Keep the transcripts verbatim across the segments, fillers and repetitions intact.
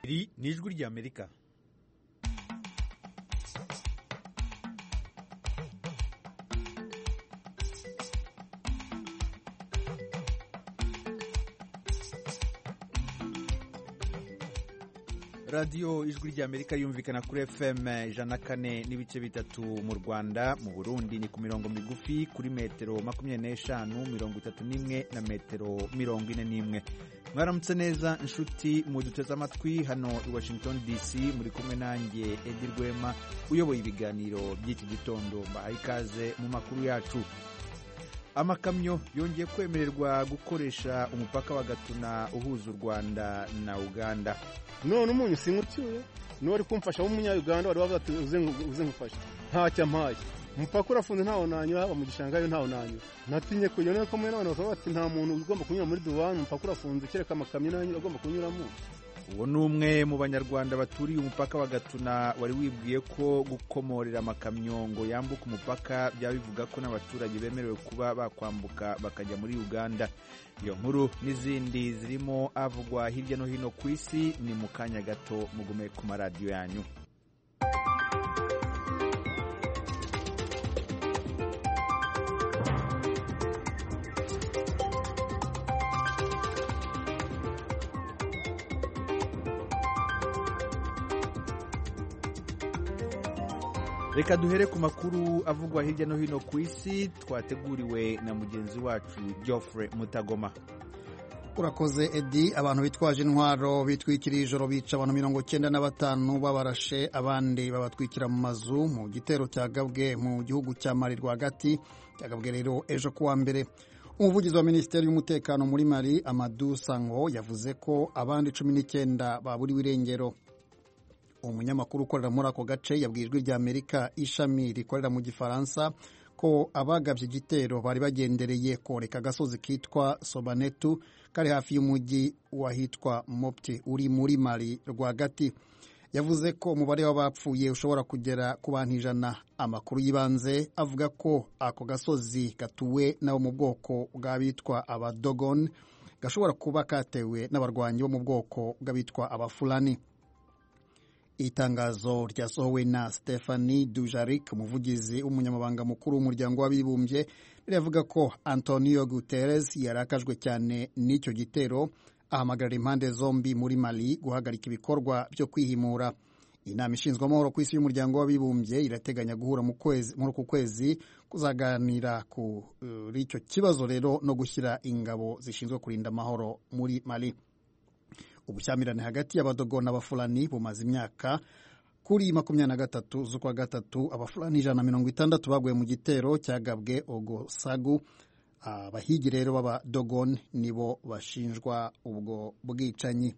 iri ni ijwi ry'Amerika. radiyo ijwi ry'Amerika yumvikana kuri F M ijana na kane n'ibice bitatu mu Rwanda. Mu Burundi ni ku mirongo migufi kuri metero makumyabiri n'eshanu, mirongo itatu n'imwe na metero mirongo ine n'imwe. Mwaramutse neza inshuti muduteze amatwi hano i Washington D C, muri kumwe nanjye Edi Rwema uyoboye ibiganiro by'iki gitondo. Mbahaye ikaze mu makuru yacu. Amakamyo yongeye kwemererwa gukoresha umupaka wa Gatuna uhuza u Rwanda na Uganda. none umunyu singucyuye no ari kumfasha w'umunya-Uganda wari wavuga ati uze ngufasha ntacyo mpaye umupaka urafunze ntawo nanyo haba mu gishanga yo ntawo nanyo natinye kujya no komwe n'abantu bakaba bati nta muntu ugomba kunyura muri duwani umupaka urafunze kereka amakamyo nanyo agomba kunyuramo. Uwo ni umwe mu banyarwanda baturiye umupaka wa Gatuna wari wibwiye ko gukomorera amakamyo ngo yambuke umupaka byaba bivuga ko n'abaturage bemerewe kuba bakwambuka bakajya muri Uganda. Iyo nkuru n'izindi zirimo avugwa hirya no hino ku isi ni mu kanya gato, mugume ku maradiyo yanyu. Reka duhere ku makuru avugwa hirya no hino ku isi twateguriwe na mugenzi wacu Geoffrey Mutagoma. Urakoze Edi. Abantu bitwaje intwaro bitwikiriye ijoro bica abantu mirongo cyenda na batanu babarashe, abandi babatwikira mu mazu mu gitero cyagabwe mu gihugu cya Mali rwagati. Cyagabwe rero ejo kuwa mbere. Umuvugizi wa Minisiteri y'Umutekano muri Mali Amadou Sango yavuze ko abandi cumi n'icyenda baburiwe irengero. Umunyamakuru ukorera muri ako gace yabwiye ijwi ry'Amerika ishami rikorera mu Gifaransa ko abagabye igitero bari bagendereye koreka agasozi kitwa Sobanetu kari hafi y'umujyi wahitwa Mopti uri muri Mali rwagati. Yavuze ko umubare w'abapfuye ushobora kugera ku bantu ijana. Amakuru y'ibanze avuga ko ako gasozi gatuwe nabo mu bwoko bw'abitwa Abadogon gashobora kuba katewe n'abarwanyi bo mu bwoko bw'abitwa Abafulani. Itangazo ryasohowe na Stephanie Dujarric, umuvugizi w'umunyamabanga mukuru w'umuryango w'abibumbye, riravuga ko Antonio Guterres yarakajwe cyane n'icyo gitero, ahamagarira impande zombi muri Mali guhagarika ibikorwa byo kwihimura. Inama ishinzwe amahoro ku isi y'umuryango w'abibumbye irateganya guhura mu kwezi muri uku kwezi kuzaganira kuri icyo kibazo rero no gushyira ingabo zishinzwe kurinda amahoro muri Mali. Ubushyamirane hagati y'Abadogo n'Abafulani bumaze imyaka. Kuri makumyabiri na gatatu z'ukwa gatatu Abafulani ijana na mirongo itandatu baguye mu gitero cyagabwe Ogosagu. Abahigi rero b'Abadogon nibo bashinjwa ubwo bwicanyi.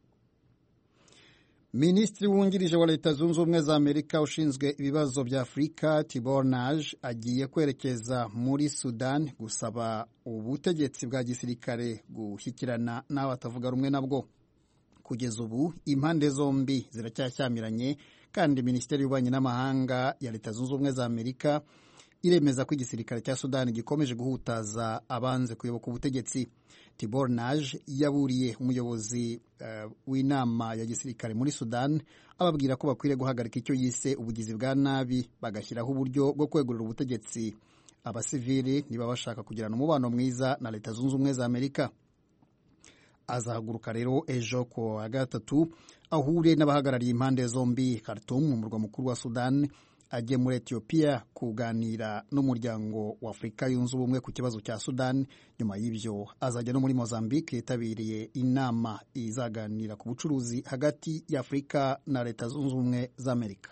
Minisitiri wungirije wa Leta Zunze Ubumwe za Amerika ushinzwe ibibazo bya Afurika Tibor Naj agiye kwerekeza muri Sudan gusaba ubutegetsi bwa gisirikare gushyikirana n'abatavuga rumwe nabwo. Kugeza ubu impande zombi ziracyashyamiranye, kandi Minisiteri y'Ububanyi n'Amahanga ya Leta Zunze Ubumwe za Amerika iremeza ko igisirikare cya Sudan gikomeje guhutaza abanze kuyoboka ubutegetsi. Tibor Naj yaburiye umuyobozi uh, w'inama ya gisirikare muri Sudan ababwira ko bakwiriye guhagarika icyo yise ubugizi bwa nabi, bagashyiraho uburyo bwo kwegurira ubutegetsi abasivili niba bashaka kugirana umubano mwiza na Leta Zunze Ubumwe za Amerika. Azahaguruka rero ejo ku wa gatatu ahure n'abahagarariye impande zombi Khartoum mu murwa mukuru wa Sudan, ajye muri Ethiopia kuganira n'umuryango wa Afurika yunze ubumwe ku kibazo cya Sudan. Nyuma y'ibyo azajya no muri Mozambique yitabiriye inama izaganira ku bucuruzi hagati ya Afurika na Leta Zunze Ubumwe za Amerika.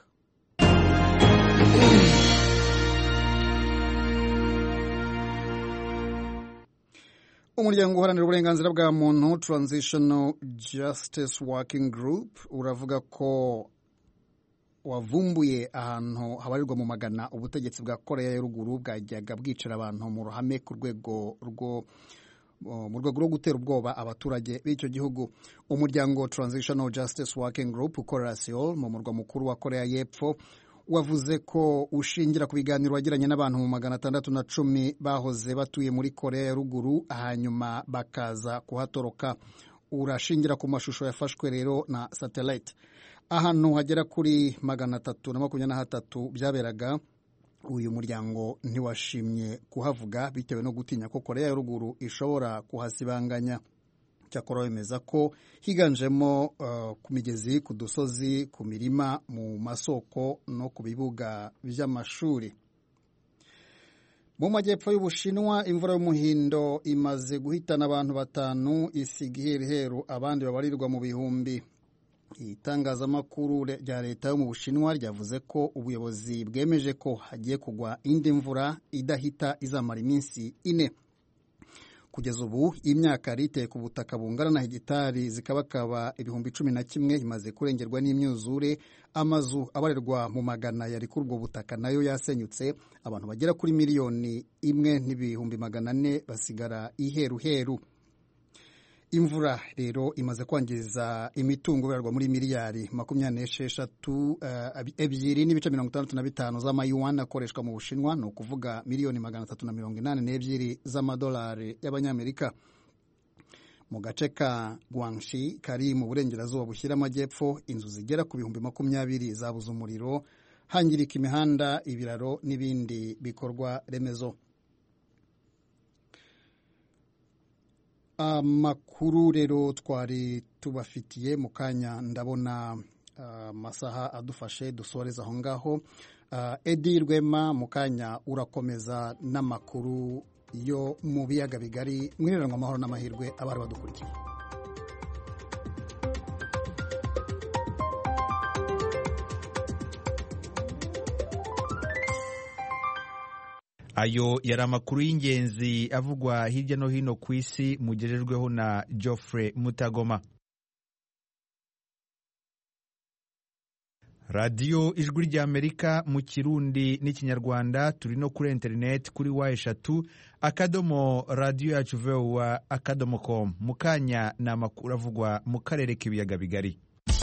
Umuryango uharanira uburenganzira bwa muntu Transitional Justice Working Group uravuga ko wavumbuye ahantu habarirwa mu magana ubutegetsi bwa Korea ya Ruguru bwajyaga bwicira abantu mu ruhame ku rwego rwo mu rwego rwo gutera ubwoba abaturage b'icyo gihugu. Umuryango Transitional Justice Working Group ukorera Seoul mu murwa mukuru wa Korea y'Epfo wavuze ko ushingira ku biganiro wagiranye n'abantu mu magana atandatu na cumi bahoze batuye muri Korea ya Ruguru hanyuma bakaza kuhatoroka. urashingira ku mashusho yafashwe rero na satellite. Ahantu hagera kuri magana atatu na makumyabiri na hatatu byaberaga, uyu muryango ntiwashimye kuhavuga bitewe no gutinya ko Korea ya ruguru ishobora kuhasibanganya. Cyakora bemeza ko higanjemo uh, ku migezi, ku dusozi, ku mirima, mu masoko no ku bibuga by'amashuri. Mu majyepfo y'Ubushinwa, imvura y'umuhindo imaze guhitana abantu batanu, isiga iheruheru abandi babarirwa mu bihumbi. Itangazamakuru rya leta yo mu Bushinwa ryavuze ko ubuyobozi bwemeje ko hagiye kugwa indi mvura idahita izamara iminsi ine. Kugeza ubu imyaka riteye ku butaka bungana na hegitari zikabakaba ibihumbi cumi na kimwe imaze kurengerwa n'imyuzure. Amazu abarerwa mu magana yari kuri ubwo butaka nayo yasenyutse, abantu bagera kuri miliyoni imwe n'ibihumbi magana ane basigara iheruheru. Imvura rero imaze kwangiza imitungo ibarwa muri miliyari makumyabiri n'esheshatu uh, ebyiri n'ibice mirongo itandatu na bitanu z'amayuan akoreshwa mu Bushinwa, ni ukuvuga miliyoni magana atatu na mirongo inani n'ebyiri z'amadolari y'abanyamerika. Mu gace ka Guangxi kari mu burengerazuba bushyira amajyepfo, inzu zigera ku bihumbi makumyabiri zabuze umuriro, hangirika imihanda, ibiraro n'ibindi bikorwa remezo. Amakuru rero twari tubafitiye mu kanya ndabona amasaha uh, adufashe dusoreza aho ngaho. uh, Edi Rwema mu kanya urakomeza n'amakuru yo mu biyaga bigari. Mwiriranywe amahoro n'amahirwe abari badukurikiye. Ayo yari amakuru y'ingenzi avugwa hirya no hino ku isi, mugejejweho na Geoffrey Mutagoma. Radio Ijwi ry'Amerika mu Kirundi n'Ikinyarwanda, turi no kuri internet kuri wa eshatu akadomo radio yacu voa akadomo com. Mukanya na makuru avugwa mu karere k'ibiyaga bigari.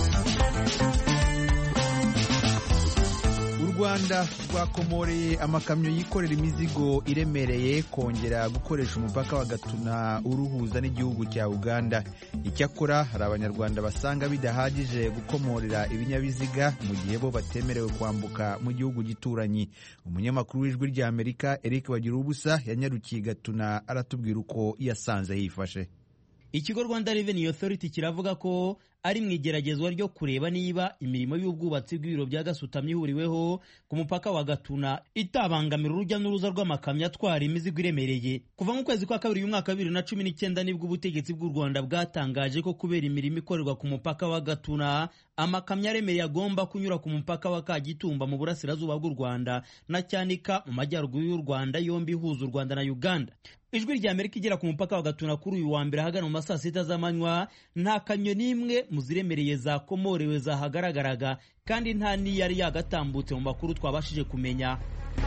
U Rwanda rwakomoreye amakamyo yikorera imizigo iremereye kongera gukoresha umupaka wa Gatuna uruhuza n'igihugu cya Uganda. Icyakora hari abanyarwanda basanga bidahagije gukomorera ibinyabiziga mu gihe bo batemerewe kwambuka mu gihugu gituranyi. Umunyamakuru w'Ijwi ry'Amerika Eric Bagirubusa yanyarukiye Gatuna aratubwira uko yasanze hifashe. Ikigo Rwanda Revenue Authority kiravuga ko ari mu igeragezwa ryo kureba niba imirimo y'ubwubatsi bw'ibiro bya Gasutamo ihuriweho ku mupaka wa Gatuna itabangamira urujya n'uruza rw'amakamyo atwara imizigo iremereye. Kuva mu kwezi kwa kabiri y'umwaka wa bibiri na cumi n'icyenda nibwo ubutegetsi bw'u Rwanda bwatangaje ko kubera imirimo ikorerwa ku mupaka wa Gatuna, amakamyo aremereye agomba kunyura ku mupaka wa Kagitumba mu burasirazuba bw'u Rwanda na Cyanika mu majyaruguru y'u Rwanda, yombi ihuza u Rwanda na Uganda. Ijwi ry'Amerika igera ku mupaka wa Gatuna kuri uyu wa mbere ahagana mu masaa sita z'amanywa, nta kamyo n'imwe mu ziremereye zakomorewe zahagaragaraga, kandi nta n'iyari yagatambutse mu makuru twabashije kumenya.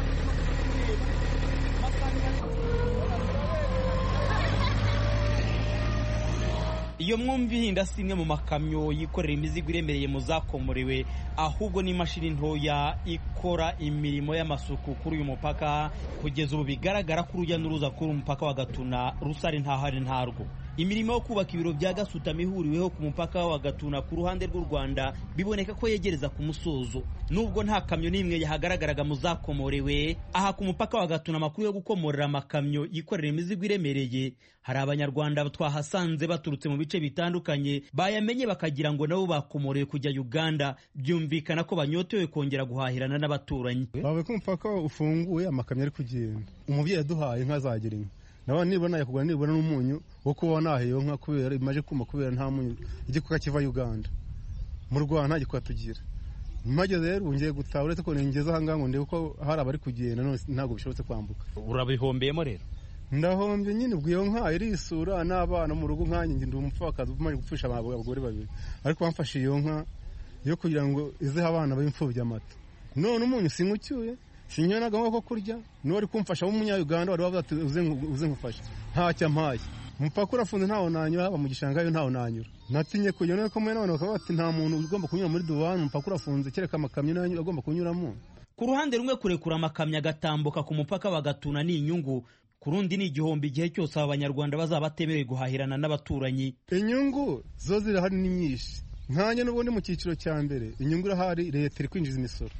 Iyo mwumva ihinda si imwe mu makamyo yikorera imizigo iremereye mu zakomorewe, ahubwo ni imashini ntoya ikora imirimo y'amasuku kuri uyu mupaka. Kugeza ubu bigaragara ko urujya n'uruza kuri umupaka wa Gatuna rusari ntahari ntarwo. Imirimo yo kubaka ibiro bya Gasutamo ihuriweho ku mupaka wa Gatuna ku ruhande rw'u Rwanda biboneka ko yegereza ku musozo, nubwo nta kamyo n'imwe yahagaragaraga mu zakomorewe. Aha ku mupaka wa Gatuna amakuru yo gukomorera amakamyo yikorera imizigo iremereye, hari abanyarwanda twahasanze baturutse mu bice bitandukanye bayamenye bakagira ngo nabo bakomorewe kujya Uganda. Byumvikana ko banyotewe kongera guhahirana n'abaturanyi. Bawe ku mupaka ufunguye amakamyo ari kugenda, umubyeyi yaduhaye inka zagira inka, naba nibona yakugura nibona n'umunyu wo kuba nahiyo nka kubera imaje kuma kubera nta munyu igikuka kiva Uganda. Mu Rwanda gikwa tugira mageze rero ungiye gutaha, uretse ko ningeze aha ngaho ndebe ko hari abari kugenda none ntago bishobotse kwambuka. Urabihombeyemo rero? Ndahombye nyine, ubwiyo nka irisura n'abana mu rugo nkanye ndi umupfakazi umaze gupfusha abagore babiri, ariko bamfashe iyo nka yo kugira ngo ize abana b'imfubyi amata. None umunyu singucyuye sinyana gamo ko kurya, no ari kumfasha w'umunya-Uganda wari wavuze uze uze ngufasha, nta cyampaye. Umupaka urafunze ntawo nanyura, haba mu gishanga yo ntawo nanyura. Natinye kujya no ko mwe n'abantu bakaba bati nta muntu ugomba kunyura muri duwani, umupaka urafunze kereka amakamyo nayo agomba kunyuramo. Ku ruhande rumwe kurekura amakamyo agatambuka ku mupaka wa Gatuna ni inyungu, ku rundi ni igihombo igihe cyose aba banyarwanda bazaba batemerewe guhahirana n'abaturanyi. Inyungu zo zirahari ni nyinshi, nkanjye n'ubundi mu cyiciro cya mbere inyungu irahari, leta iri kwinjiza imisoro,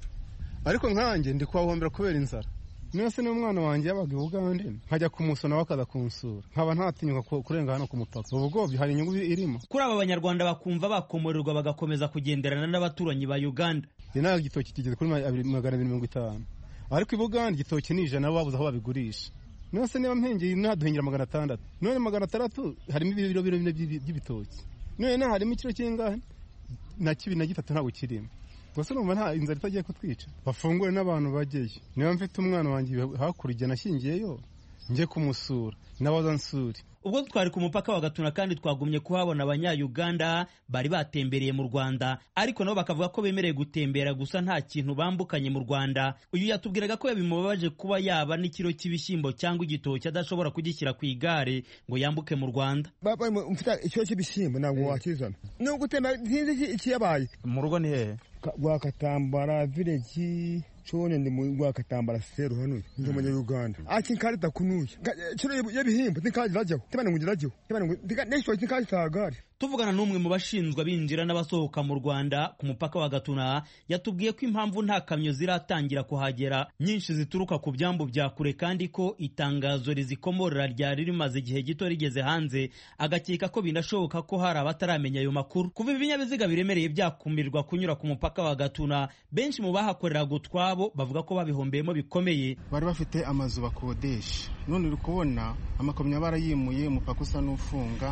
ariko nkanjye ndi kuhahombera kubera inzara. Nese n'umwana wanjye yabaga i Bugande nkajya kumusona bakaza kunsura, nkaba ntatinyuka kurenga hano ku mupaka. Ubwo hari inyungu irimo. Kuri aba banyarwanda bakumva bakomorerwa bagakomeza kugenderana n'abaturanyi ba Uganda. Ina igitoki kigeze kuri magana abiri mirongo itanu, ariko i Bugande igitoki ni ijana babuze aho babigurisha. Nese niba mpengeye naduhingira magana atandatu, none magana atandatu harimo ibiro biro bine by'ibitoki, none na harimo ikiro kingahe na kibi na gitatu ntabwo kirimo. Gusa numva nta inzara itagiye kutwica, bafungure n'abantu bageyo. Niba mfite umwana wanjye hakurya nashingiyeyo njye kumusura nabaza nsuri. Ubwo twari ku mupaka wa Gatuna kandi twagumye kuhabona abanya-Uganda bari batembereye mu Rwanda, ariko nabo bakavuga ko bemereye gutembera gusa nta kintu bambukanye mu Rwanda. Uyu yatubwiraga ko yabimubabaje kuba yaba n'ikiro cy'ibishyimbo cyangwa igitoki adashobora kugishyira ku igare ngo yambuke mu Rwanda. Baba mfite ikiro cy'ibishyimbo ntabwo wakizana, no gutema ntinzi iki yabaye. Mu rugo ni hehe? Rwakatambara village chone ndi mu Rwakatambara seru hano ndi mu Uganda. Aki karita kunuye kiro y'ibihimbo nikaje rajyo tebana ngirajyo tebana ngo nesho nikaje tagari. Tuvugana n'umwe mu bashinzwe abinjira n'abasohoka mu Rwanda ku mupaka wa Gatuna, yatubwiye ko impamvu nta kamyo ziratangira kuhagera nyinshi zituruka ku byambu bya kure, kandi ko itangazo rizikomorera ryari rimaze igihe gito rigeze hanze, agakeka ko binashoboka ko hari abataramenya ayo makuru. Kuva ibinyabiziga biremereye byakumirwa kunyura ku mupaka wa Gatuna, benshi mu bahakorera gutwabo bavuga ko babihombeyemo bikomeye. Bari bafite amazu bakodesha, none uri kubona amakamyo barayimuye, umupaka usa n'ufunga,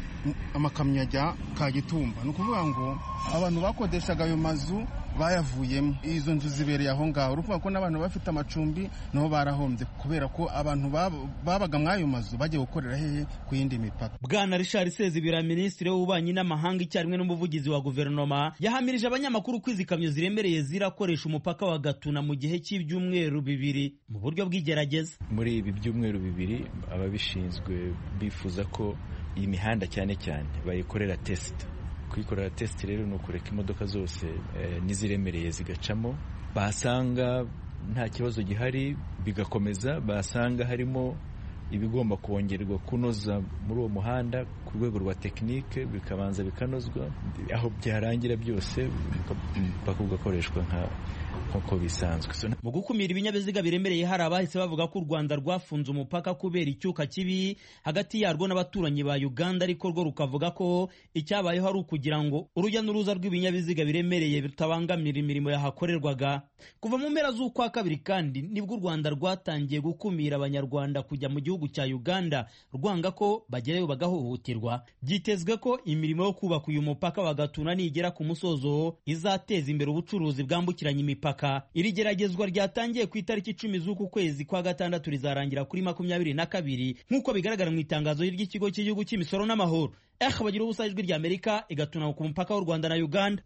amakamyo ajya Kagitumba. Ni ukuvuga ngo abantu bakodeshaga ayo mazu bayavuyemo, izo nzu zibereye aho ngaho. Uruvuga ko n'abantu bafite amacumbi nabo barahombye kubera ko abantu babaga mw'ayo mazu bagiye gukorera hehe ku yindi mipaka. Bwana Richard Sezibera, minisitiri w'ububanyi n'amahanga icyarimwe n'umuvugizi wa guverinoma, yahamirije abanyamakuru ko izi kamyo ziremereye zirakoresha umupaka wa Gatuna mu gihe cy'ibyumweru bibiri mu buryo bw'igerageza. Muri ibi byumweru bibiri ababishinzwe bifuza ko iyi mihanda cyane cyane bayikorera test. Kuyikorera test rero ni ukureka imodoka zose e, niziremereye zigacamo, basanga nta kibazo gihari bigakomeza, basanga harimo ibigomba kongerwa kunoza muri uwo muhanda ku rwego rwa tekinike bikabanza bikanozwa, aho byarangira byose umupaka ugakoreshwa nka nk'uko bisanzwe. Mu gukumira ibinyabiziga biremereye, hari abahise bavuga ko u Rwanda rwafunze umupaka kubera icyuka kibi hagati yarwo n'abaturanyi ba Uganda, ariko rwo rukavuga ko icyabayeho ari ukugira ngo urujya n'uruza rw'ibinyabiziga biremereye bitabangamira imirimo yahakorerwaga. Kuva mu mpera z'ukwa kabiri kandi nibwo u Rwanda rwatangiye gukumira abanyarwanda kujya mu gihugu cya Uganda, rwanga ko bagerayo bagahohoterwa. Byitezwe ko imirimo yo kubaka uyu mupaka wa Gatuna nigera ku musozo izateza imbere ubucuruzi bwambukiranya imipaka. Iri geragezwa ryatangiye ku itariki icumi z'uku kwezi kwa gatandatu rizarangira kuri makumyabiri na kabiri nk'uko bigaragara mu itangazo ry'ikigo cy'igihugu cy'imisoro n'amahoro. Eh bagira ubusa ijwi rya Amerika igatuna ku mupaka w'u Rwanda na Uganda.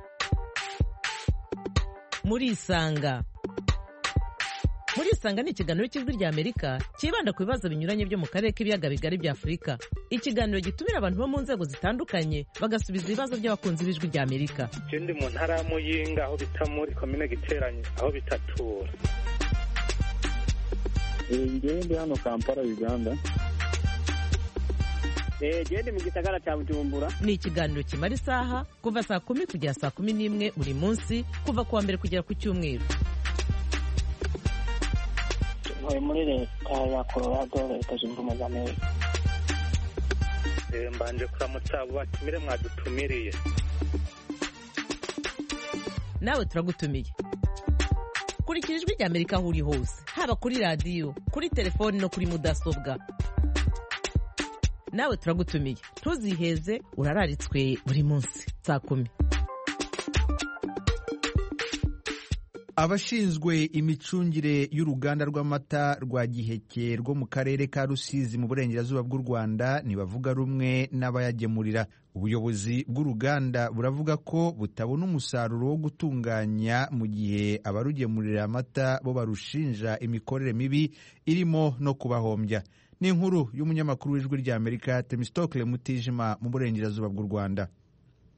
Muri Isanga Muri Isanga ni ikiganiro cy'ijwi rya Amerika kibanda ku bibazo binyuranye byo mu karere k'ibiyaga bigari bya Afurika. Ikiganiro gitumira abantu bo mu nzego zitandukanye bagasubiza ibibazo by'abakunzi b'ijwi rya Amerika. Ndi mu ntara ya Muyinga aho bita muri komine Giteranye aho bitatura. Ndi hano Kampala Uganda. Ndi mu gisagara cya Bujumbura. Ni ikiganiro kimara isaha kuva saa kumi kugera saa kumi n'imwe buri munsi kuva kuwa mbere kugera ku cyumweru. Muri leta ya Colorado, leta zunze ubumwe za Amerika. Mbanje kuramutsa abo batumire mwadutumiriye. Nawe turagutumiye. Kurikira ijwi rya Amerika aho uri hose, haba kuri radiyo, kuri telefoni no kuri mudasobwa. Nawe turagutumiye, ntuziheze, urararitswe buri munsi saa kumi. Abashinzwe imicungire y'uruganda rw'amata rwa Giheke rwo mu karere ka Rusizi mu burengerazuba bw'u Rwanda ntibavuga rumwe n'abayagemurira. Ubuyobozi bw'uruganda buravuga ko butabona umusaruro wo gutunganya mu gihe abarugemurira amata bo barushinja imikorere mibi irimo no kubahombya. Ni inkuru y'umunyamakuru w'ijwi rya Amerika Temistokle Mutijima mu burengerazuba bw'u Rwanda.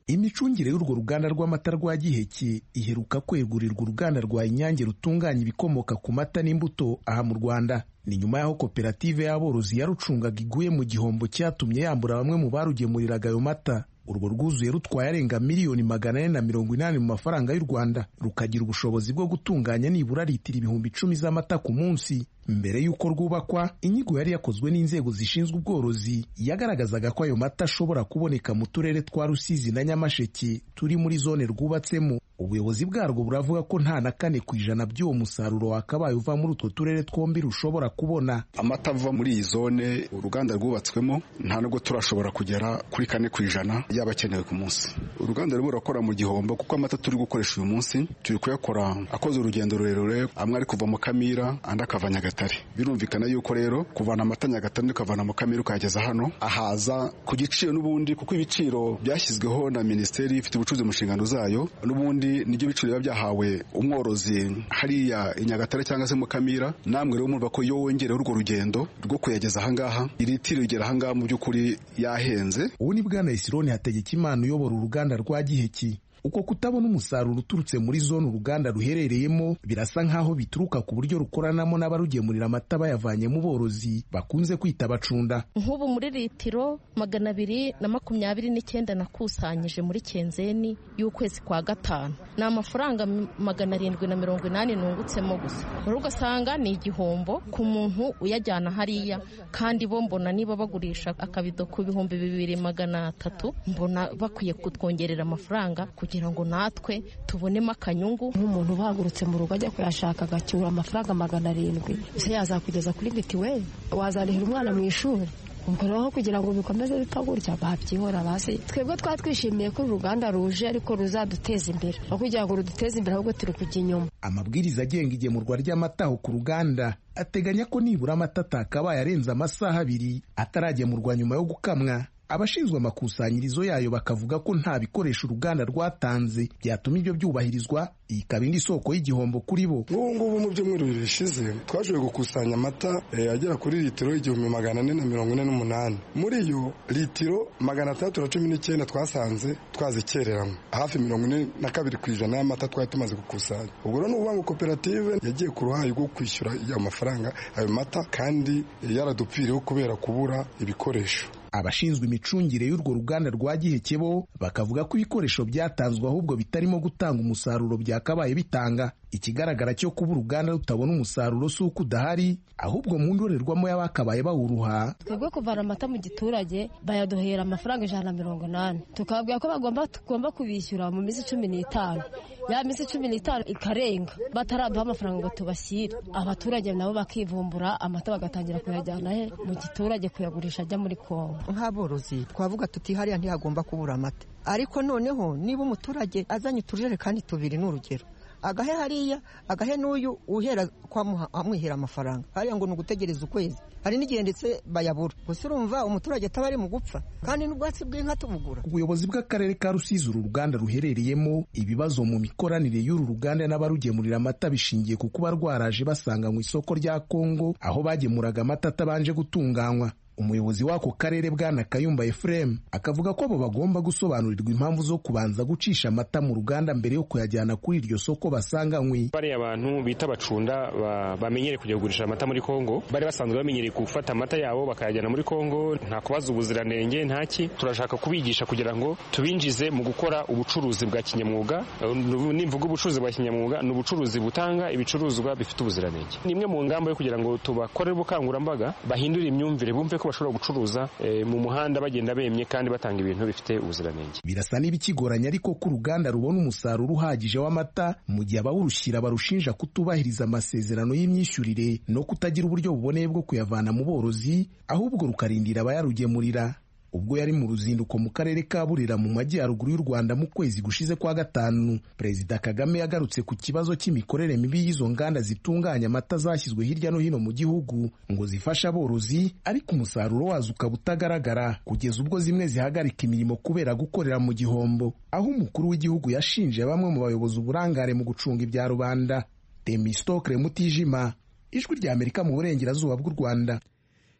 Imicungire y'urwo ruganda rw'amata rwa Giheke iheruka kwegurirwa uruganda rwa Inyange rutunganya ibikomoka ku mata n'imbuto aha mu Rwanda. Ni nyuma y'aho koperative y'aborozi yarucungaga iguye mu gihombo cyatumye yambura bamwe mu barugemuriraga ayo mata. Urwo rwuzuye rutwaye arenga miliyoni magana ane na mirongo inani mu mafaranga y'u Rwanda, rukagira ubushobozi bwo gutunganya nibura litiro ibihumbi icumi z'amata ku munsi. Mbere y'uko rwubakwa, inyigo yari yakozwe n'inzego zishinzwe ubworozi yagaragazaga ko ayo mata ashobora kuboneka mu turere twa Rusizi na Nyamasheke turi muri zone rwubatsemo. Ubuyobozi bwarwo buravuga ko nta na kane ku ijana by'uwo musaruro wakabaye uva muri utwo turere twombi rushobora kubona. Amata ava muri iyi zone uruganda rwubatswemo nta nubwo turashobora kugera kuri kane ku ijana yaba akenewe ku munsi. Uruganda rwo rurakora mu gihombo kuko amata turi gukoresha uyu munsi turi kuyakora akoze urugendo rurerure, amwe ari kuva mu Kamira andi akava Nyagatare. Birumvikana yuko rero kuvana amata Nyagatare ukavana mu Kamira ukayageza hano ahaza ku giciro n'ubundi, kuko ibiciro byashyizweho na minisiteri ifite ubucuruzi mu nshingano zayo, n'ubundi nibyo biciro biba byahawe umworozi hariya i Nyagatare cyangwa se mu Kamira. Namwe rero murumva ko iyo wongereho urwo rugendo rwo kuyageza ahangaha iritiro rigera ahangaha mu by'ukuri yahenze. Ubu ni Bwana Isironi Hategekimana uyobora uruganda rwa Giheke. Uko kutabona umusaruro uturutse muri zone uruganda ruherereyemo birasa nk'aho bituruka ku buryo rukoranamo n'abarugemurira amata bayavanye mu borozi bakunze kwita abacunda. Nk'ubu muri litiro magana abiri na makumyabiri n'icyenda nakusanyije muri Kenzeni y'ukwezi kwa gatanu, ni amafaranga magana arindwi na mirongo inani nungutsemo gusa. Rero ugasanga ni igihombo ku muntu uyajyana hariya, kandi bo mbona niba bagurisha akabido ku bihumbi bibiri magana atatu, mbona bakwiye kutwongerera amafaranga kugira ngo natwe tubonemo akanyungu. Nk'umuntu bahagurutse mu rugo ajya kuyashaka agacyura amafaranga magana arindwi, ese yazakugeza kuri mitiweli, wazarihira umwana mu ishuri. Ubwo rero kugira ngo bikomeze bipfa gutya babyihora basi. Twebwe twatwishimiye ko uruganda ruje ariko ruzaduteza imbere, aho kugira ngo ruduteze imbere ahubwo turi kujya inyuma. Amabwiriza agenga igemurwa ry'amata ku ruganda ateganya ko nibura amata atakabaye arenze amasaha abiri ataragemurwa nyuma yo gukamwa. Abashinzwe amakusanyirizo yayo bakavuga ko nta bikoresho uruganda rwatanze byatuma ibyo byubahirizwa, iyi ikaba indi soko y'igihombo kuri bo. Ubu ngubu mu byumweru bishize twashoboye gukusanya amata eh, agera kuri litiro igihumbi magana ane na mirongo ine n'umunani. Muri yo litiro magana atandatu na cumi n'icyenda twasanze twazikereramo, hafi mirongo ine na kabiri ku ijana y'amata twari tumaze gukusanya. Ubwo rero n'ubuvuga ngo koperative yagiye ku ruhare rwo kwishyura ayo mafaranga ayo mata, kandi yaradupfiriyeho kubera kubura ibikoresho. Abashinzwe imicungire y'urwo ruganda rwa Giheke bo bakavuga ko ibikoresho byatanzwe ahubwo bitarimo gutanga umusaruro byakabaye bitanga. Ikigaragara cyo kuba uruganda rutabona umusaruro si uko udahari, ahubwo mu ndorerwamo y'abakabaye bawuruha. Twebwe kuvana amata mu giturage bayaduhera amafaranga ijana na mirongo inani, tukabwira ko bagomba tugomba kubishyura mu minsi cumi n'itanu. Ya minsi cumi n'itanu ikarenga bataraduha amafaranga ngo tubashyire, abaturage nabo bakivumbura amata bagatangira kuyajyana he mu giturage kuyagurisha ajya muri Kongo. Nk'aborozi twavuga tuti hariya ntihagomba kubura amata, ariko noneho niba umuturage azanye utujerekani tubiri n'urugero, agahe hariya agahe n'uyu uhera kwa amwihera amafaranga hariya ngo nugutegereza ukwezi, hari n'igihe ndetse bayabura. Gusa urumva umuturage ataba ari mu gupfa, kandi n'ubwatsi bw'inka tubugura. Ubuyobozi bw'akarere ka Rusizi uru ruganda ruherereyemo, ibibazo mu mikoranire y'uru ruganda n'abarugemurira amata bishingiye ku kuba rwaraje basanga mu isoko rya Kongo aho bagemuraga amata atabanje gutunganywa. Umuyobozi w'ako karere Bwana Kayumba Ephraim akavuga ko abo bagomba gusobanurirwa impamvu zo kubanza gucisha amata mu ruganda mbere yo kuyajyana kuri iryo soko basanganywe. Bari abantu bita bacunda bamenyere kujya kugurisha amata muri Kongo, bari basanzwe bamenyere gufata amata yabo bakayajyana muri Kongo, nta kubaza ubuziranenge ntaki. Turashaka kubigisha kugira ngo tubinjize mu gukora ubucuruzi bwa kinyamwuga. Nimvuga ubucuruzi bwa kinyamwuga ni ubucuruzi butanga ibicuruzwa bifite ubuziranenge. Ni imwe mu ngamba yo kugira ngo tubakorere ubukangurambaga bahindure imyumvire, bumve ko bashobora gucuruza e, mu muhanda bagenda bemye kandi batanga ibintu bifite ubuziranenge. Birasa n'ibikigoranye ariko ko uruganda rubona umusaruro uhagije w'amata mu gihe abawurushyira barushinja kutubahiriza amasezerano y'imyishyurire no kutagira uburyo buboneye bwo kuyavana mu borozi, ahubwo rukarindira abayarugemurira. Ubwo yari mu ruzinduko mu karere ka Burera mu majyaruguru y'u Rwanda mu kwezi gushize kwa gatanu, Perezida Kagame yagarutse ku kibazo cy'imikorere mibi y'izo nganda zitunganya amata zashyizwe hirya no hino mu gihugu ngo zifashe aborozi, ariko umusaruro wazo ukaba utagaragara kugeza ubwo zimwe zihagarika imirimo kubera gukorera mu gihombo, aho umukuru w'igihugu yashinje bamwe mu bayobozi uburangare mu gucunga ibya rubanda. Temistokle Mutijima, Ijwi ry'Amerika mu burengerazuba bw'u Rwanda.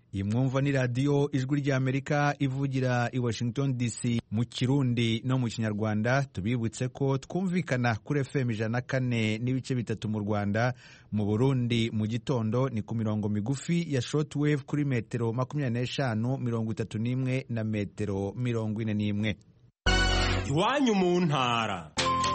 iyi mwumva ni radiyo ijwi ry'Amerika ivugira i Washington D C mu Kirundi no mu Kinyarwanda. Tubibutse ko twumvikana kuri F M ijana na kane n'ibice bitatu mu Rwanda. Mu Burundi mu gitondo ni ku mirongo migufi ya shortwave kuri metero makumyabiri n'eshanu mirongo itatu n'imwe na metero mirongo ine n'imwe. Iwanyu mu ntara.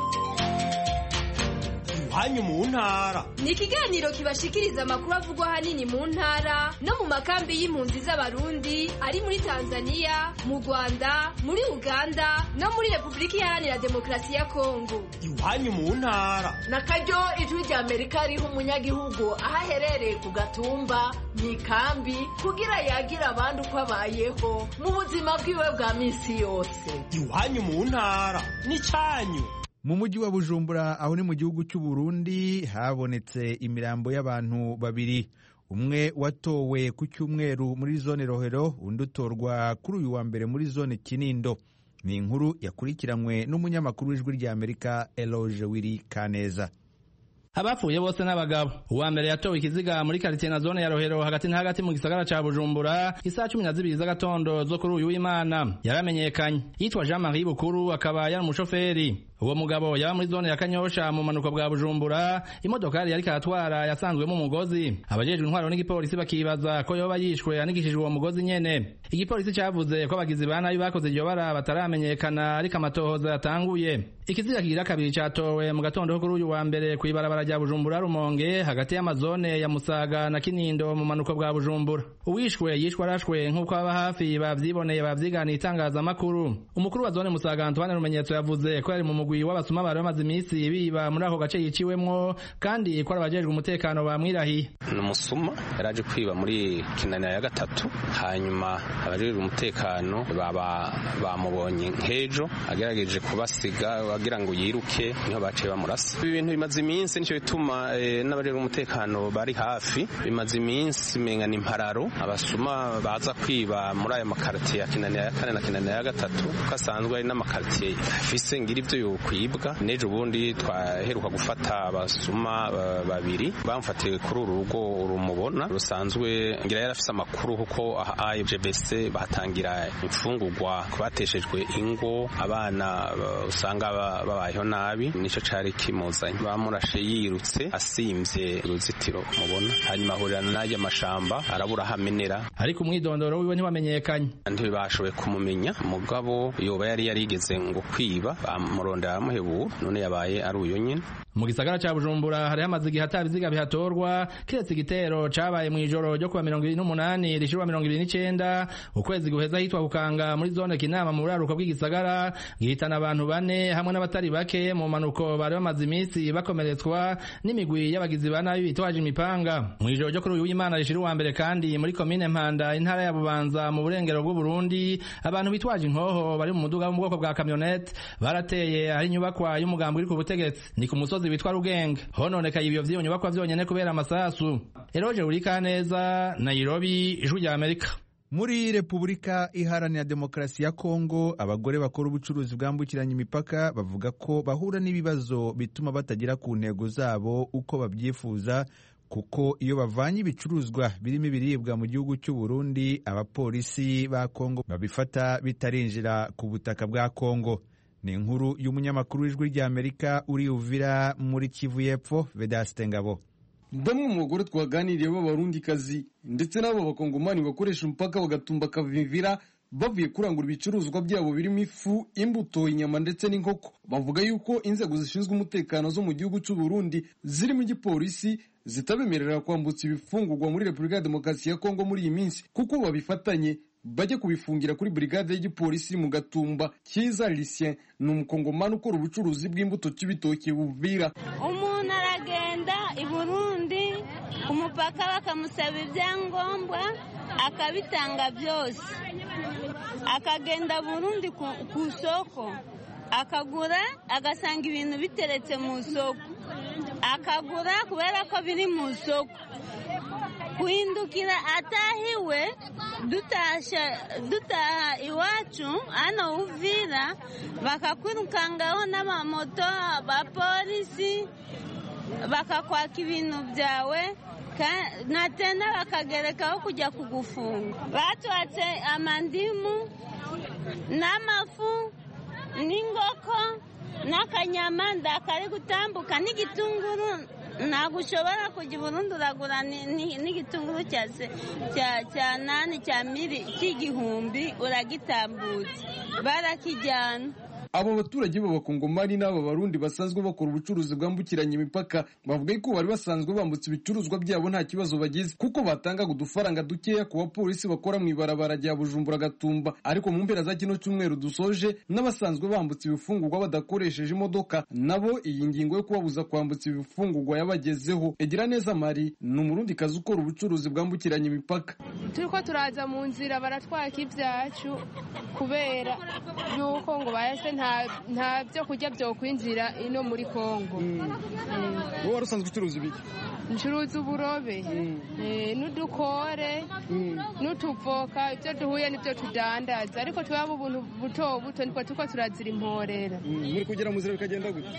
Iwanyu mu ntara ni ikiganiro kibashikiriza amakuru avugwa hanini mu ntara no mu makambi y'impunzi z'abarundi ari muri Tanzania, mu Rwanda, muri Uganda no muri Repubulika Iharanira Demokarasi ya Kongo. Iwanyu mu ntara nakaryo ijwi ry'Amerika riha umunyagihugu aho aherereye ku gatumba mu ikambi kugira yagira abandi uko abayeho mu buzima bwiwe bwa minsi yose. Iwanyu mu ntara ni cyanyu. Mu mujyi wa Bujumbura aho ni mu gihugu cy'u Burundi habonetse imirambo y'abantu babiri. Umwe watowe ku cyumweru muri zone Rohero, undi utorwa kuri uyu wa mbere muri zone Kinindo. Ni inkuru yakurikiranywe n'umunyamakuru w'ijwi ry'Amerika Eloge Wiri Kaneza. Abapfuye bose n'abagabo. Uwa mbere yatowe ikiziga muri quartier na zone ya Rohero hagati na hagati mu gisagara ca Bujumbura isaa cumi na zibiri z'agatondo zo kuri uyu w'Imana. Yaramenyekanye yitwa Jean Marie Bukuru, akaba yari umushoferi. Uwo mugabo yaba muri zone ya Kanyosha mu manuko bwa Bujumbura. Imodokari yari karatwara yasanzwemo umugozi. Abajejwe intwaro n'igipolisi bakibaza ko yoba yishwe anikishijwe uwo mugozi nyene. Igipolisi cavuze ko abagizi ba nabi bakoze iryo bara bataramenyekana, ariko amatohoza yatanguye. Ikiziga kigira kabiri catowe mu gatondo kuri uyu wa mbere kw'ibarabara rya Bujumbura Rumonge hagati y'amazone ya Musaga na Kinindo mu manuko bwa Bujumbura. Uwishwe yishwe arashwe nk'uko aba hafi bavyiboneye bavyiganiye itangazamakuru. Umukuru wa zone Musaga Antoine Rumenyetso yavuze ko yari mu mugwi w'abasuma bari bamaze iminsi biba muri ako gace yiciwemwo, kandi ko abajejwe umutekano bamwirahiye. Ni umusuma yaraje kwiba muri Kinanira ya gatatu, hanyuma abajejwe umutekano baba bamubonye nk'ejo agerageje kubasiga wagira ngo yiruke, niho baciye bamurasa. Ibi bintu bimaze iminsi, nico bituma e, n'abajejwe umutekano bari hafi. Bimaze iminsi menga ni impararo, abasuma baza kwiba muri aya makartier ya Kinanira ya kane na Kinanira ya gatatu, kasanzwe ari n'amakartier afise ngira ivyo yo kwibwa. Nejo bundi twaheruka gufata abasuma babiri bamfatiwe kuri uru rugo urumubona rusanzwe, ngira yarafise amakuru kuko aha I G B C batangira imfungurwa kubateshejwe ingo, abana usanga babayeho nabi, nico cari kimuzanye. Bamurashe yirutse asimvye uruzitiro mubona, hanyuma ahurira n'ayo mashamba arabura hamenera, ariko umwidondoro wiwe ntiwamenyekanye. Ntibashoboye kumumenya, mugabo yoba yari yarigeze ngo kwiba bamuronda aramuhebura, none yabaye ari uyo nyene. Mu gisagara ca Bujumbura hari hamaze igihe atabiziga bihatorwa, kiretse igitero cabaye mu ijoro ryo kuwa mirongo ibiri n'umunani rishirwa mirongo ibiri n'icenda ukwezi guheza hitwa Kukanga muri zone Kinama mu buraruko bw'igisagara, gihitana abantu bane hamwe n'abatari bake mu manuko bari bamaze iminsi bakomeretswa n'imigwi y'abagizi ba nabi bitwaje imipanga. Mu ijoro ryo kuri uyu w'Imana rishira uwa mbere kandi muri komine Mpanda intara ya Bubanza mu burengero bw'u Burundi, abantu bitwaje inkoho bari mu muduga wo mu bwoko bwa kamyonete barateye ari inyubakwa y'umugambi uri ku butegetsi ni ku musozi bitwa Rugenge. Hononekaye ibyo vyo nyubakwa vyonyene kubera amasasu. Eroje urika neza, Nairobi, Ijwi rya Amerika. Muri Repubulika Iharanira Demokarasi ya Kongo, abagore bakora ubucuruzi bwambukiranya imipaka bavuga ko bahura n'ibibazo bituma batagera ku ntego zabo uko babyifuza, kuko iyo bavanye ibicuruzwa birimo ibiribwa mu gihugu cy'u Burundi, abapolisi ba Kongo babifata bitarinjira ku butaka bwa Kongo. Ni inkuru y'umunyamakuru w'Ijwi ry'Amerika uri Uvira muri Kivu y'Epfo, Vedaste Ngabo. Bamwe mu bagore twaganiriye b'abarundikazi ndetse n'abo bakongomani bakoresha umupaka bagatumba kavimvira bavuye kurangura ibicuruzwa byabo birimo ifu, imbuto, inyama ndetse n'inkoko, bavuga yuko inzego zishinzwe umutekano zo mu gihugu cy'u Burundi zirimo igipolisi zitabemerera kwambutsa ibifungurwa muri Repubulika ya Demokarasi ya Kongo muri iyi minsi, kuko babifatanye bajye kubifungira kuri brigade y'igipolisi mu Gatumba. Kiza Lucien ni umukongomani ukora ubucuruzi bw'imbuto cy'ibitoki Uvira. Umuntu aragenda i Burundi umupaka bakamusaba ibyangombwa akabitanga byose, akagenda Burundi ku soko akagura, agasanga ibintu biteretse mu soko akagura kubera ko biri mu soko, kuhindukira atahiwe dutasha dutaha iwacu hano Uvira bakakwirukangaho n'amamoto abapolisi bakakwaka ibintu byawe na tena bakagerekaho kujya kugufunga. Batwatse amandimu n'amafu n'ingoko n'akanyama ndakari gutambuka n'igitunguru. Ntabwo ushobora kujya i Burundi uragura n'igitunguru cya nani cya miri cy'igihumbi uragitambutse barakijyana. Abo baturage b'abakongomani n'aba barundi basanzwe bakora ubucuruzi bwambukiranya imipaka bavuga ko bari basanzwe bambutse ibicuruzwa byabo nta kibazo bagize kuko batangaga udufaranga dukeya ku bapolisi bakora mu ibarabara rya Bujumbura Gatumba, ariko mu mpera za kino cyumweru dusoje n'abasanzwe bambutse ibifungurwa badakoresheje imodoka nabo iyi ngingo yo kubabuza kwambutsa ibifungurwa yabagezeho. Egira neza Mari ni umurundi kazi ukora ubucuruzi bwambukiranya imipaka. Turiko turaza mu nzira baratwaka ibyacu kubera yuko ngo bayase nta byo kurya byo kwinjira ino muri Kongo. Wowe warusanzwe ucuruza ibiki? Ncuruza uburobe n'udukore n'utuvoka, ibyo duhuye n'ibyo tudandaza, ariko twaba ubuntu buto buto niko tuko turazira imporera. Muri kugera mu nzira bikagenda gute?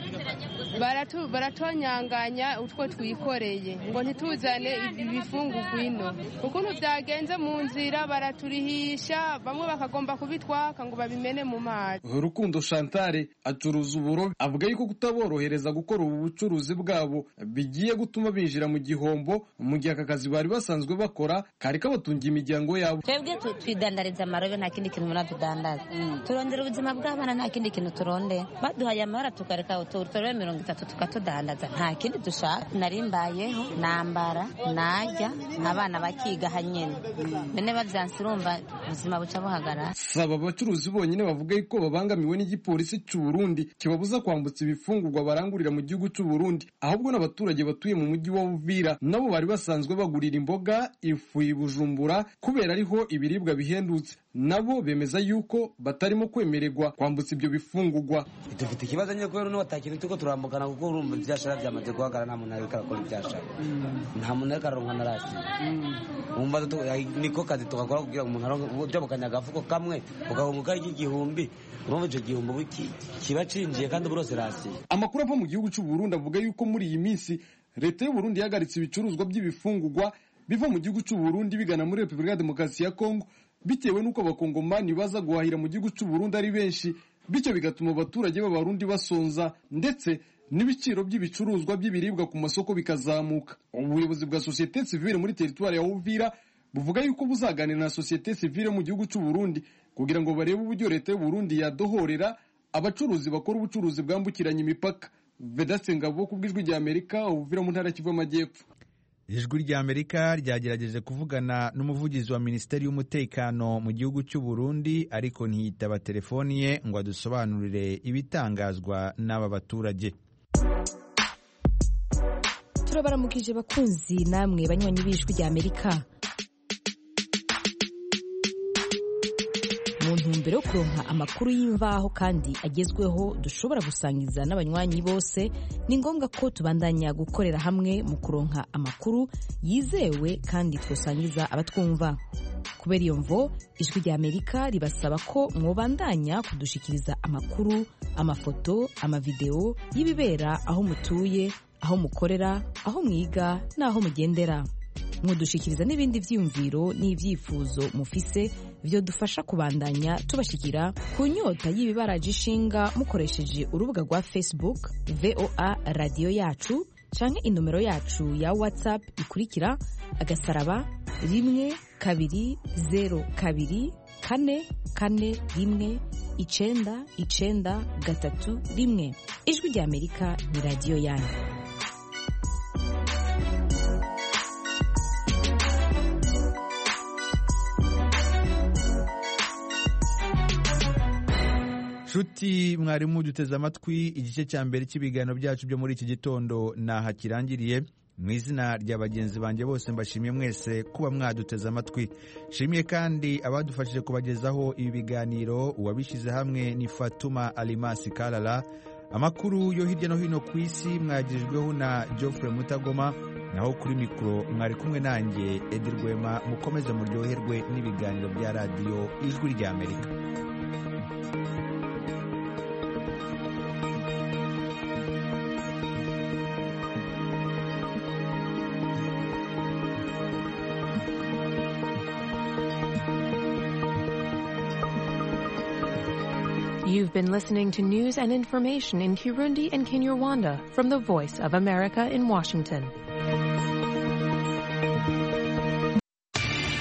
Baratu baratonyanganya utwo twikoreye ngo ntituzane ibifungurwa ino. Ukuntu byagenze mu nzira baraturihisha, bamwe bakagomba kubitwaka ngo babimene mu mazi. Rukundo Chantal acuruza uburobe avuga yuko kutaborohereza gukora ubu bucuruzi bwabo bigiye gutuma binjira mu gihombo mu gihe aka kazi bari basanzwe bakora kari kabatungiye imiryango yabo. Twebwe twidandariza amarobe nta kindi kintu muna tudandaza, turondera ubuzima bw'abana nta kindi kintu turonde, baduhaye amahera tukareka uturobe mirongo itatu tukatudandaza nta kindi dushaka. Narimbayeho nambara najya abana bakiga hanyene none bavyanse urumva ubuzima buca buhagarara. Saba abacuruzi bonyine bavuga ko babangamiwe n'igipolisi cy'u Burundi kibabuza kwambutsa ibifungurwa barangurira mu gihugu cy'u Burundi, ahubwo n'abaturage batuye mu mujyi wa Uvira nabo bari basanzwe bagurira imboga ifu i Bujumbura kubera ariho ibiribwa bihendutse, nabo bemeza yuko batarimo kwemererwa kwambutsa ibyo bifungurwa. Dufite ikibazo nyine kubera n'ubatakintu tuko turambukana kuko urumva ibyashara byamaze guhagarara, nta muntu ariko arakora ibyashara, nta muntu ariko aronka na rasi. Umva niko kazi tukakora kugira umuntu aronke uburyo bukanyaga afuko kamwe ukahunguka igihumbi. Urumva icyo gihumbi kiba cinjiye kandi burose rasi. Amakuru ava mu gihugu cy'u Burundi avuga yuko muri iyi minsi leta y'u Burundi yahagaritse ibicuruzwa by'ibifungurwa biva mu gihugu cy'u Burundi bigana muri Repubulika ya Demokarasi ya Kongo bitewe n'uko abakongomani baza guhahira mu gihugu cy'u Burundi ari benshi, bityo bigatuma abaturage b'abarundi basonza ndetse n'ibiciro by'ibicuruzwa by'ibiribwa ku masoko bikazamuka. Ubuyobozi bwa societe civile muri teritwari ya Uvira buvuga yuko buzaganira na societe civile mu gihugu cy'u Burundi kugira ngo barebe uburyo leta y'u Burundi yadohorera abacuruzi bakora ubucuruzi bwambukiranya imipaka. Vedaste Ngabo ku bw'ijwi rya Amerika, Uvira mu ntara Kivu y'Amajyepfo. Ijwi rya Amerika ryagerageje kuvugana n'umuvugizi wa Minisiteri y'Umutekano mu gihugu cy'u Burundi ariko ntiyitaba telefoni ye ngo adusobanurire ibitangazwa n'aba baturage. Turabaramukije bakunzi namwe banywanyi b'ijwi rya Amerika. Mu ntumbero yo kuronka amakuru y'imvaho kandi agezweho dushobora gusangiza n'abanywanyi bose, ni ngombwa ko tubandanya gukorera hamwe mu kuronka amakuru yizewe kandi twosangiza abatwumva. Kubera iyo mvo ijwi rya Amerika ribasaba ko mwobandanya kudushikiriza amakuru, amafoto, amavideo y'ibibera aho mutuye, aho mukorera, aho mwiga n'aho mugendera. Mwodushikiriza n'ibindi vyiyumviro n'ivyifuzo mufise vyo dufasha kubandanya tubashikira ku nyota y'ibibaraje ishinga mukoresheje urubuga rwa Facebook V O A Radio Yacu canke inomero yacu ya WhatsApp ikurikira agasaraba rimwe kabiri zero kabiri kane kane rimwe icenda icenda gatatu rimwe. Ijwi rya Amerika ni radio yanyu. Shuti mwarimu duteze amatwi, igice cya mbere cy'ibiganiro byacu byo muri iki gitondo naha kirangiriye. Mu izina rya bagenzi banjye bose mbashimiye mwese kuba mwaduteze amatwi. Shimiye kandi abadufashije kubagezaho ibi biganiro, uwabishyize hamwe ni Fatuma Alimasi Kalala. Amakuru yo hirya no hino ku isi mwagirijweho na Geoffrey Mutagoma, naho kuri mikoro mwari kumwe nanjye Edi Rwema. Mukomeze muryoherwe n'ibiganiro bya radiyo Ijwi rya Amerika. You've been listening to news and information in Kirundi and Kinyarwanda from the Voice of America in Washington.